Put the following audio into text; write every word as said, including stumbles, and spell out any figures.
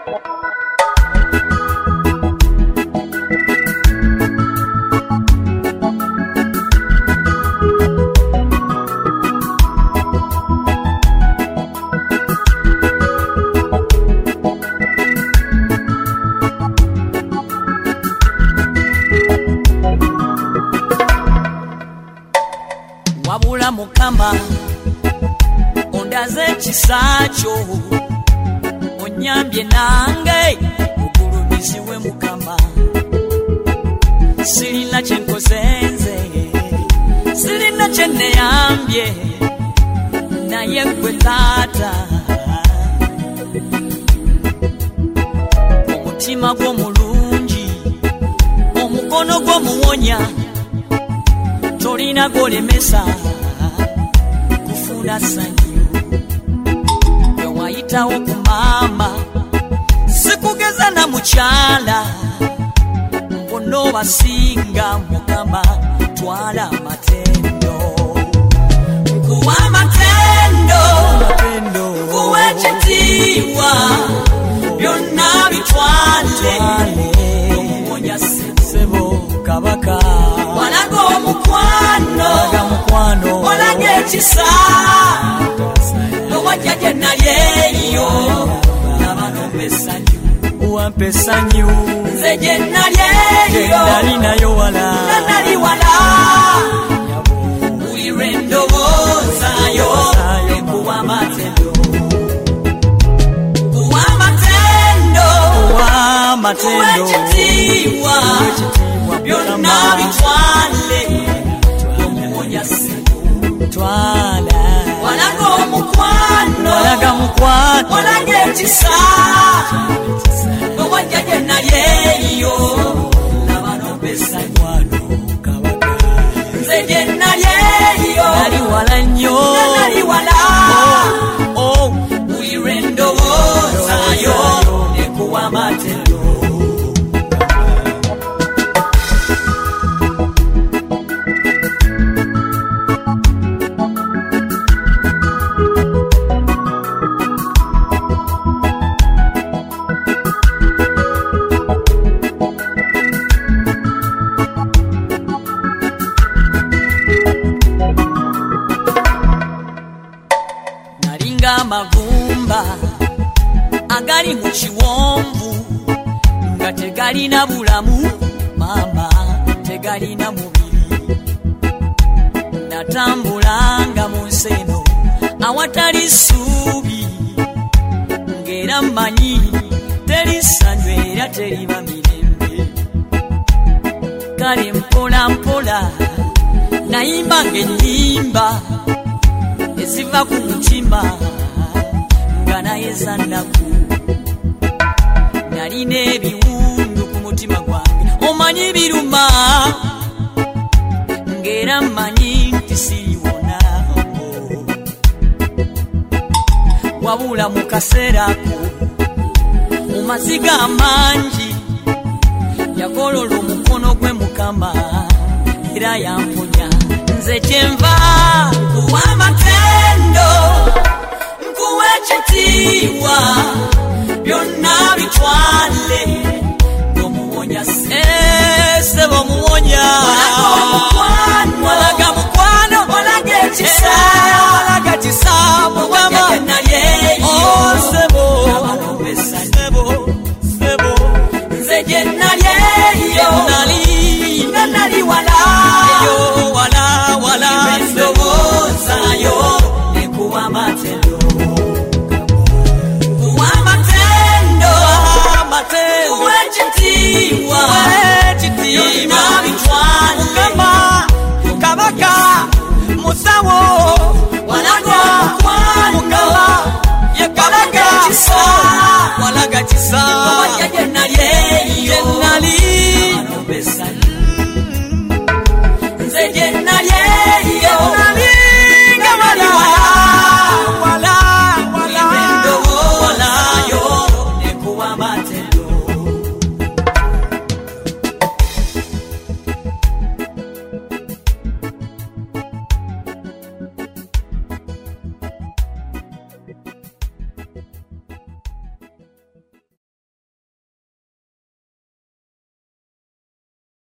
Wabula mukama ondaze kisacho onyambye nange ogulumiziwe mukama sirina kyenkozenze sirina kyeneyambye naye gwe taata omutima gw'omulungi omukono gw'omuwonya tolina golemesa kufuna sanyu yowayitawo ku mama sikugeza na mukyala mbono basinga mukama twala matendo kuwa matendo kuwe kitiwa byonna bitwale omuwonya sebo kabaka walaga omukwano walaga ekisa nowajja gye nalyeyo nabanombesanyu wampesanyu nze gye nalyeyo nalinayo wala nali wala ulire ndowoozayo ekuwa matendo kuwa matendo kuwe kitiwa byonna bitwale omuwonya sibu twala walaga omukwano walaga mukwano walaga ekisa nowajja gye nalyeyo nabanombesanywano kabaka nze gye nalyeyo nali wala nnyo nali wala ulire ndowoozayo ekuwa matendo amagumba agali mu kiwonvu nga tegalina bulamu mama tegalina mubiri natambulanga mu nsi eno awatali ssuubi ng'era mmanyi teri ssanyu era teriba mirembe kale mpola mpola nayimbanga ennyimba eziva ku mutima nga naye zannaku nalina ebiwundu ku mutima gwange omanyi biruma ng'era mmanyi nti siriwona wabula mu kaseerako mu maziga amangi yagolola omukono gwe mukama era yamponya nze kyenva kuwa matendo nkuwe ekitiibwa byonna bitwale